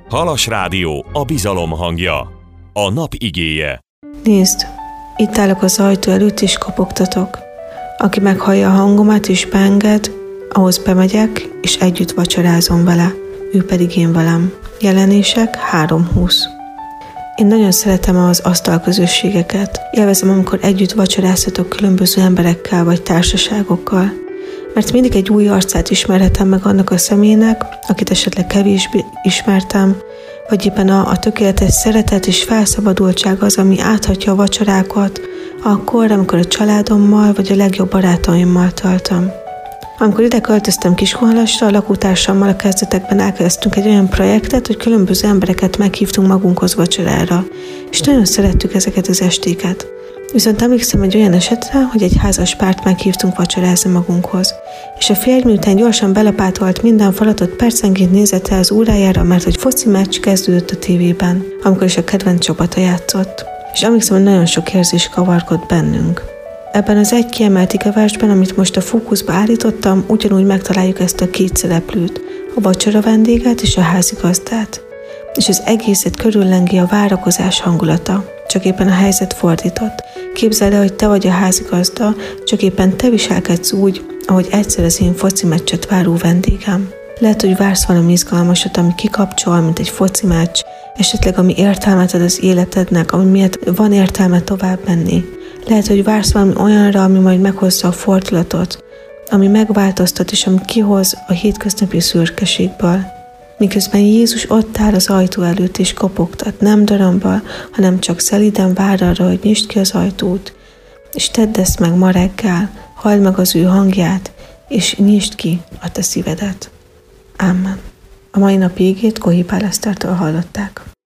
Halas Rádió, a bizalom hangja. A nap igéje. Nézd, itt állok az ajtó előtt és kopogtatok. Aki meghallja a hangomat és beenged, ahhoz bemegyek, és együtt vacsorázom vele, ő pedig én velem. Jelenések 3:20. Én nagyon szeretem az asztalközösségeket. Élvezem, amikor együtt vacsorázhatok különböző emberekkel vagy társaságokkal. Mert mindig egy új arcát ismerhetem meg annak a személynek, akit esetleg kevésbé ismertem, vagy éppen a tökéletes szeretet és felszabadultság az, ami áthatja a vacsorákat, akkor, amikor a családommal vagy a legjobb barátaimmal töltöm. Amikor ide költöztem Kiskunhalasra, a lakótársammal a kezdetekben elkezdtünk egy olyan projektet, hogy különböző embereket meghívtunk magunkhoz vacsorára, és nagyon szerettük ezeket az estéket. Viszont emlékszem egy olyan esetre, hogy egy házas párt meghívtunk vacsorázni magunkhoz, és a férj miután gyorsan belapátolt minden falatot, percenként nézett el az órájára, mert egy foci meccs kezdődött a tévében, amikor is a kedvenc csapata játszott. És emlékszem, hogy nagyon sok érzés kavargott bennünk. Ebben az egy kiemelt igeversben, amit most a fókuszba állítottam, ugyanúgy megtaláljuk ezt a két szereplőt, a vacsora vendéget és a házigazdát. És az egészet körüllengi a várakozás hangulata, csak éppen a helyzet fordított. Képzeld el, hogy te vagy a házigazda, csak éppen te viselkedsz úgy, ahogy egyszer az én foci meccset váró vendégem. Lehet, hogy vársz valami izgalmasat, ami kikapcsol, mint egy foci meccs, esetleg ami értelmet ad az életednek, ami miatt van értelme tovább menni. Lehet, hogy vársz valami olyanra, ami majd meghozza a fordulatot, ami megváltoztat és ami kihoz a hétköznapi szürkeségből. Miközben Jézus ott áll az ajtó előtt és kopogtat, nem darambal, hanem csak szelíden vár arra, hogy nyisd ki az ajtót, és tedd ezt meg ma reggel, halld meg az ő hangját, és nyisd ki a te szívedet. Amen. A mai napi igét Kohipál Esztertől hallották.